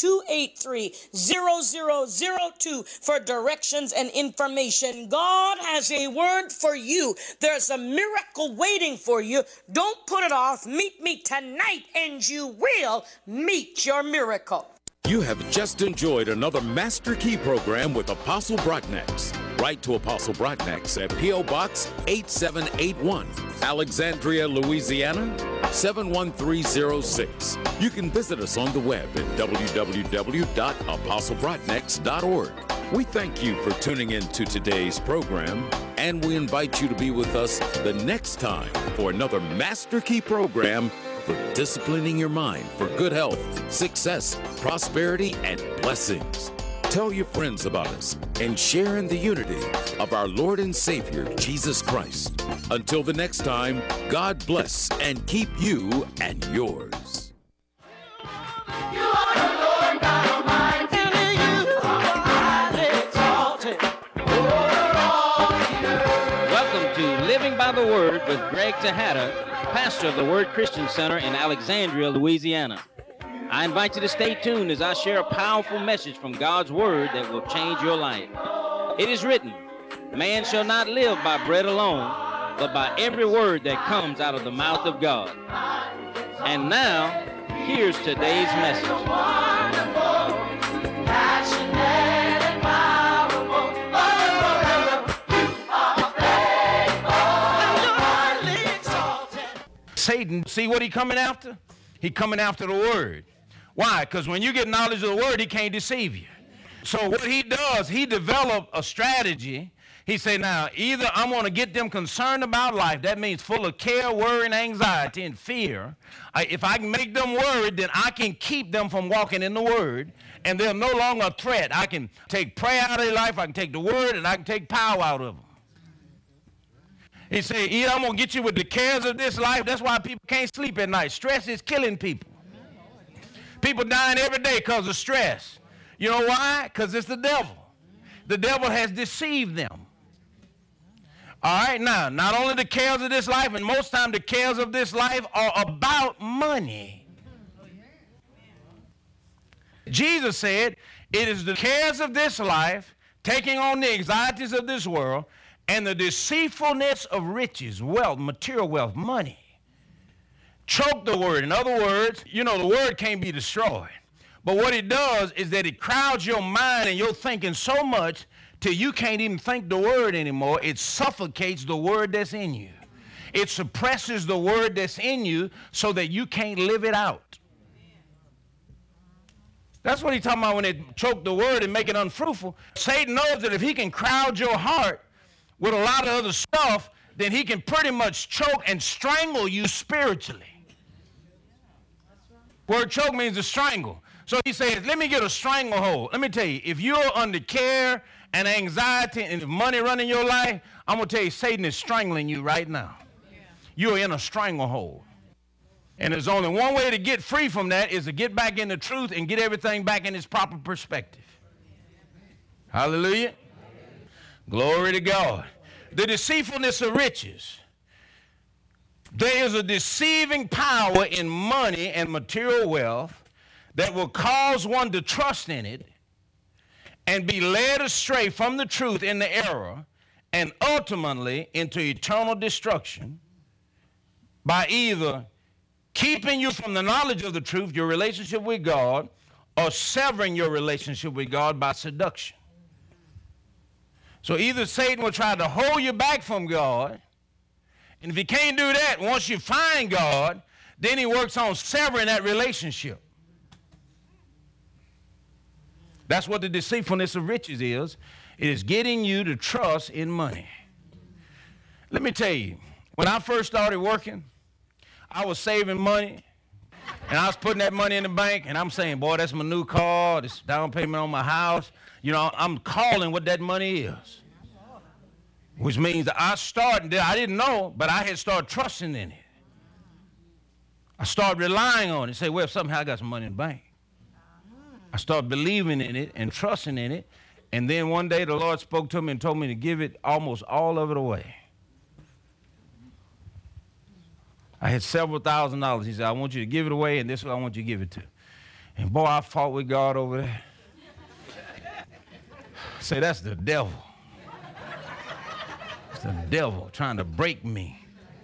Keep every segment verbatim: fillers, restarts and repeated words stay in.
two eight three, zero zero zero two for directions and information. God has a word for you. There's a miracle waiting for you. Don't put it off. Meet me tonight and you will meet your miracle. You have just enjoyed another Master Key program with Apostle Broadnax. Write to Apostle Broadnax at P O Box eight seven eight one, Alexandria, Louisiana seven one three zero six. You can visit us on the web at w w w dot apostle broadnax dot org. We thank you for tuning in to today's program, and we invite you to be with us the next time for another Master Key program for disciplining your mind for good health, success, prosperity, and blessings. Tell your friends about us and share in the unity of our Lord and Savior, Jesus Christ. Until the next time, God bless and keep you and yours. You are the Lord God Almighty, and you are highly exalted over all the earth. Welcome to Living by the Word with Greg Tejada, pastor of the Word Christian Center in Alexandria, Louisiana. I invite you to stay tuned as I share a powerful message from God's Word that will change your life. It is written, man shall not live by bread alone, but by every word that comes out of the mouth of God. And now, here's today's message. Satan, see what he coming after? He coming after the word. Why? Because when you get knowledge of the word, he can't deceive you. So what he does, he developed a strategy. He said, now, either I'm going to get them concerned about life. That means full of care, worry, and anxiety and fear. I, if I can make them worried, then I can keep them from walking in the word, and they're no longer a threat. I can take prayer out of their life, I can take the word, and I can take power out of them. He said, either I'm going to get you with the cares of this life. That's why people can't sleep at night. Stress is killing people. People dying every day because of stress. You know why? Because it's the devil. The devil has deceived them. All right, now, not only the cares of this life, and most times the cares of this life are about money. Jesus said, it is the cares of this life, taking on the anxieties of this world, and the deceitfulness of riches, wealth, material wealth, money. Choke the word. In other words, you know, the word can't be destroyed. But what it does is that it crowds your mind and your thinking so much till you can't even think the word anymore. It suffocates the word that's in you. It suppresses the word that's in you so that you can't live it out. That's what he's talking about when they choke the word and make it unfruitful. Satan knows that if he can crowd your heart with a lot of other stuff, then he can pretty much choke and strangle you spiritually. Word choke means to strangle. So he says, let me get a stranglehold. Let me tell you, if you're under care and anxiety and money running your life, I'm going to tell you, Satan is strangling you right now. Yeah. You're in a stranglehold. And there's only one way to get free from that is to get back in the truth and get everything back in its proper perspective. Hallelujah. Glory to God. The deceitfulness of riches. There is a deceiving power in money and material wealth that will cause one to trust in it and be led astray from the truth in the error and ultimately into eternal destruction by either keeping you from the knowledge of the truth, your relationship with God, or severing your relationship with God by seduction. So either Satan will try to hold you back from God, and if he can't do that, once you find God, then he works on severing that relationship. That's what the deceitfulness of riches is. It is getting you to trust in money. Let me tell you, when I first started working, I was saving money, and I was putting that money in the bank, and I'm saying, boy, that's my new car, this down payment on my house. You know, I'm calling what that money is, which means that I started, I didn't know, but I had started trusting in it. I started relying on it. Say, well, somehow I got some money in the bank. I started believing in it and trusting in it, and then one day the Lord spoke to me and told me to give it almost all of it away. I had several thousand dollars. He said, I want you to give it away, and this is what I want you to give it to. And boy, I fought with God over that. Say, that's the devil. It's the devil trying to break me.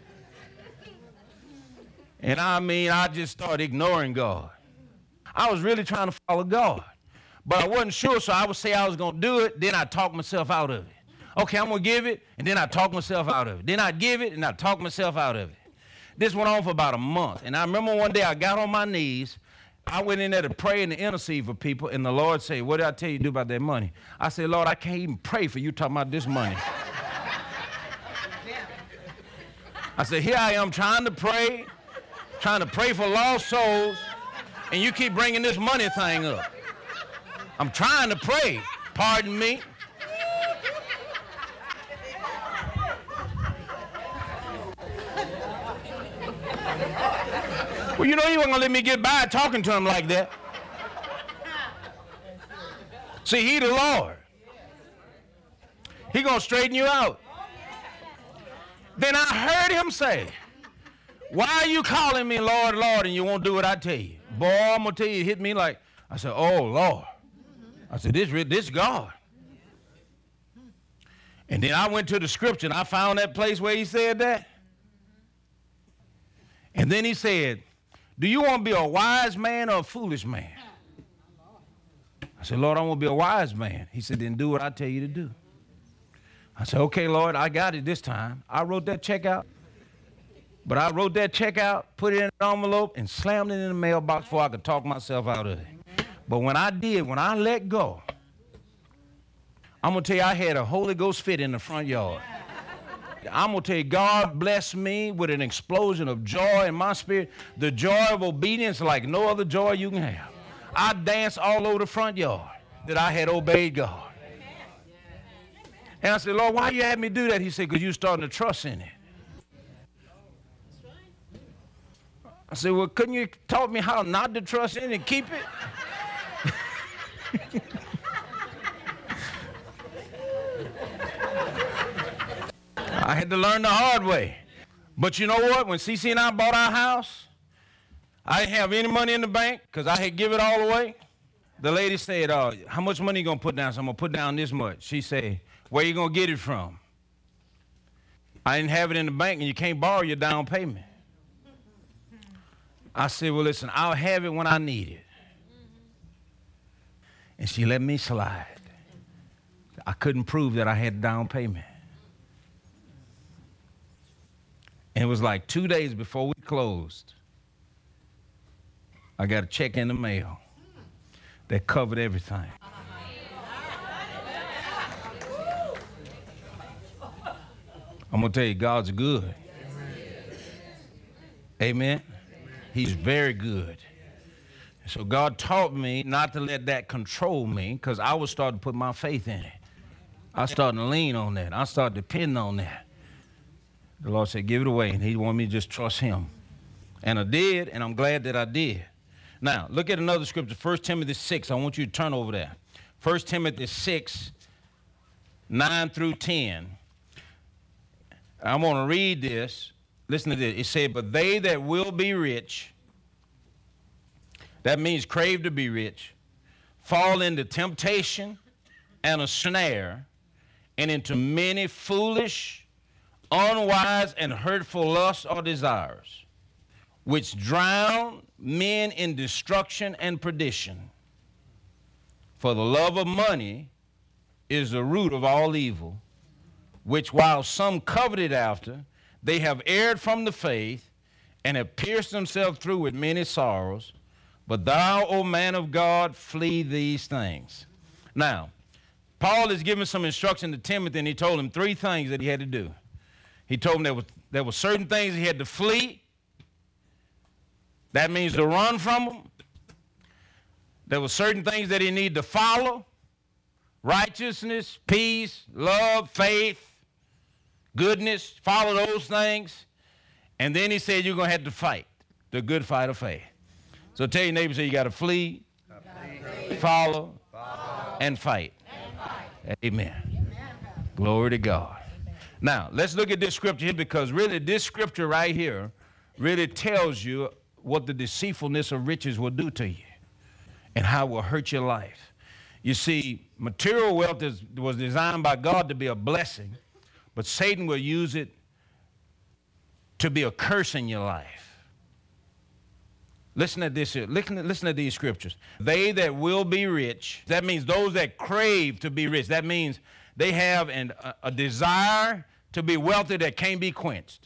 And I mean, I just started ignoring God. I was really trying to follow God. But I wasn't sure, so I would say I was going to do it, then I'd talk myself out of it. Okay, I'm going to give it, and then I'd talk myself out of it. Then I'd give it, and I'd talk myself out of it. This went on for about a month. And I remember one day I got on my knees. I went in there to pray and to intercede for people, and the Lord said, what did I tell you to do about that money? I said, Lord, I can't even pray for you talking about this money. I said, here I am trying to pray, trying to pray for lost souls, and you keep bringing this money thing up. I'm trying to pray. Pardon me. Well, you know you weren't going to let me get by talking to him like that. See, he the Lord. He going to straighten you out. Then I heard him say, why are you calling me Lord, Lord, and you won't do what I tell you? Boy, I'm going to tell you, it hit me like, I said, oh, Lord. I said, this this God. And then I went to the scripture, and I found that place where he said that. And then he said, do you want to be a wise man or a foolish man? I said, Lord, I want to be a wise man. He said, then do what I tell you to do. I said, okay, Lord, I got it this time. I wrote that check out. But I wrote that check out, put it in an envelope, and slammed it in the mailbox before I could talk myself out of it. But when I did, when I let go, I'm going to tell you, I had a Holy Ghost fit in the front yard. I'm going to tell you, God blessed me with an explosion of joy in my spirit, the joy of obedience like no other joy you can have. I danced all over the front yard that I had obeyed God. And I said, Lord, why you had me do that? He said, because you're starting to trust in it. I said, well, couldn't you taught me how not to trust in it and keep it? I had to learn the hard way. But you know what? When C C and I bought our house, I didn't have any money in the bank because I had give it all away. The lady said, uh, how much money you going to put down? So I'm going to put down this much. She said, where you going to get it from? I didn't have it in the bank, and you can't borrow your down payment. I said, well, listen, I'll have it when I need it. And she let me slide. I couldn't prove that I had down payment. And it was like two days before we closed, I got a check in the mail that covered everything. I'm going to tell you, God's good. Amen. He's very good. So God taught me not to let that control me because I was starting to put my faith in it. I started to lean on that. I started depending on that. The Lord said, give it away. And he wanted me to just trust him. And I did, and I'm glad that I did. Now, look at another scripture, First Timothy six. I want you to turn over there. First Timothy six, nine through ten. I'm going to read this. Listen to this. It said, but they that will be rich, that means crave to be rich, fall into temptation and a snare, and into many foolish, unwise, and hurtful lusts or desires, which drown men in destruction and perdition. For the love of money is the root of all evil, which while some coveted after, they have erred from the faith and have pierced themselves through with many sorrows. But thou, O man of God, flee these things. Now, Paul is giving some instruction to Timothy, and he told him three things that he had to do. He told him there was, there were certain things he had to flee. That means to run from them. There were certain things that he needed to follow. Righteousness, peace, love, faith, goodness, follow those things. And then he said you're going to have to fight the good fight of faith. So tell your neighbor, say you got to flee, flee, follow, follow, and fight. And fight. Amen. Amen. Glory to God. Amen. Now, let's look at this scripture here, because really this scripture right here really tells you what the deceitfulness of riches will do to you. and how it will hurt your life. You see, material wealth is, was designed by God to be a blessing, but Satan will use it to be a curse in your life. Listen to this here. Listen, listen to these scriptures. They that will be rich, that means those that crave to be rich. That means they have an, a, a desire to be wealthy that can't be quenched.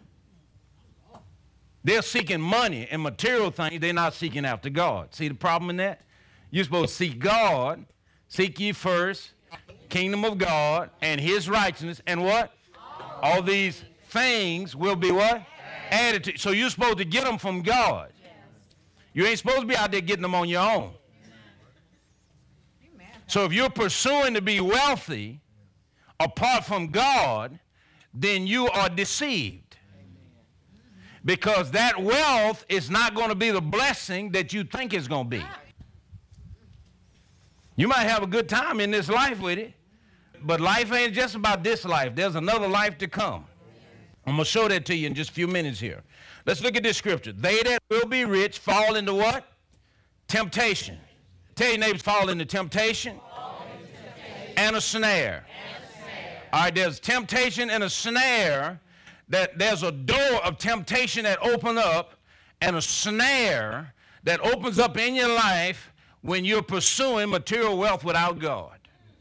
They're seeking money and material things. They're not seeking after God. See the problem in that? You're supposed to seek God. Seek ye first, kingdom of God, and his righteousness, and what? All these things will be what? Added to you. So you're supposed to get them from God. You ain't supposed to be out there getting them on your own. So if you're pursuing to be wealthy apart from God, then you are deceived. Because that wealth is not going to be the blessing that you think it's going to be. You might have a good time in this life with it, but life ain't just about this life. There's another life to come. I'm going to show that to you in just a few minutes here. Let's look at this scripture. They that will be rich fall into what? Temptation. Tell your neighbors, fall into temptation, fall into temptation. And a snare. And a snare. All right, there's temptation and a snare. That there's a door of temptation that opens up and a snare that opens up in your life when you're pursuing material wealth without God.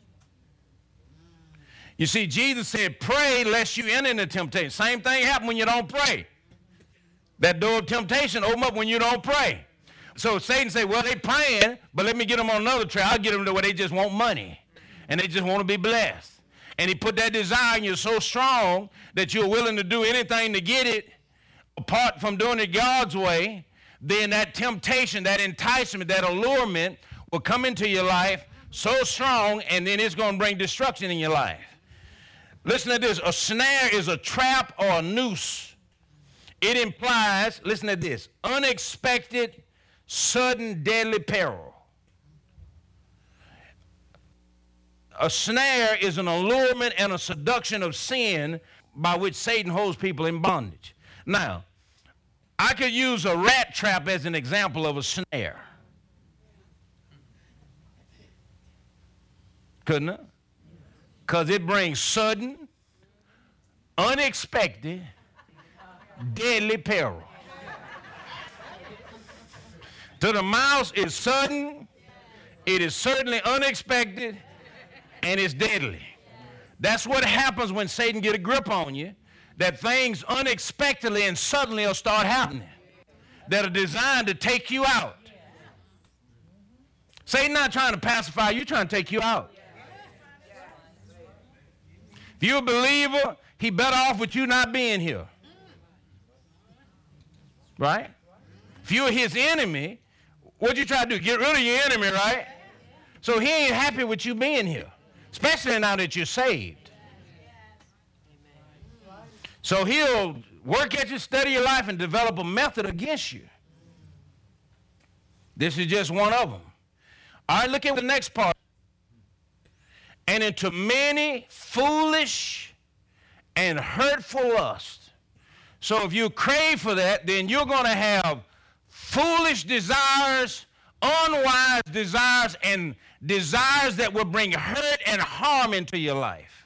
You see, Jesus said, pray lest you enter into temptation. Same thing happens when you don't pray. That door of temptation opens up when you don't pray. So Satan said, well, they praying, but let me get them on another track. I'll get them to where they just want money and they just want to be blessed. And he put that desire in you so strong that you're willing to do anything to get it apart from doing it God's way. Then that temptation, that enticement, that allurement will come into your life so strong, and then it's going to bring destruction in your life. Listen to this. A snare is a trap or a noose. It implies, listen to this, unexpected, sudden, deadly peril. A snare is an allurement and a seduction of sin by which Satan holds people in bondage. Now, I could use a rat trap as an example of a snare. Couldn't it? Because it brings sudden, unexpected, deadly peril. To the mouse, it's sudden, it is certainly unexpected, and it's deadly. That's what happens when Satan get a grip on you, that things unexpectedly and suddenly will start happening that are designed to take you out. Satan not trying to pacify you, trying to take you out. If you're a believer, he better off with you not being here. Right? If you're his enemy, what you try to do? Get rid of your enemy, right? So he ain't happy with you being here, especially now that you're saved. So he'll work at you, study your life, and develop a method against you. This is just one of them. All right, look at the next part. And into many foolish and hurtful lusts. So if you crave for that, then you're going to have foolish desires, unwise desires, and desires that will bring hurt and harm into your life.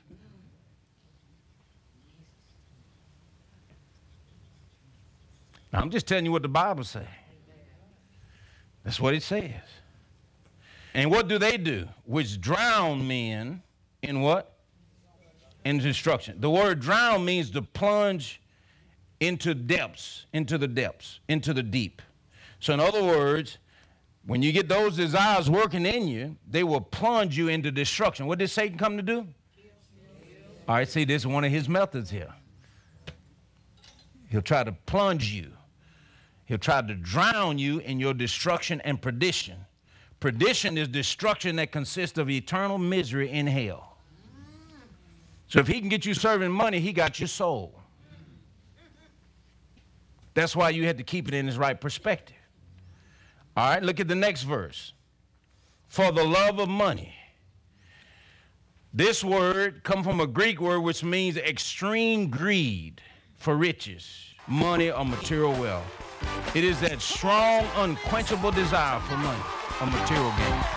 Now, I'm just telling you what the Bible says. That's what it says. And what do they do? Which drown men in what? In destruction. The word drown means to plunge into depths, into the depths, into the deep. So in other words, when you get those desires working in you, they will plunge you into destruction. What did Satan come to do? All right, see, this is one of his methods here. He'll try to plunge you. He'll try to drown you in your destruction and perdition. Perdition is destruction that consists of eternal misery in hell. So if he can get you serving money, he got your soul. That's why you had to keep it in its right perspective. All right, look at the next verse. For the love of money. This word comes from a Greek word which means extreme greed for riches, money, or material wealth. It is that strong, unquenchable desire for money or material gain.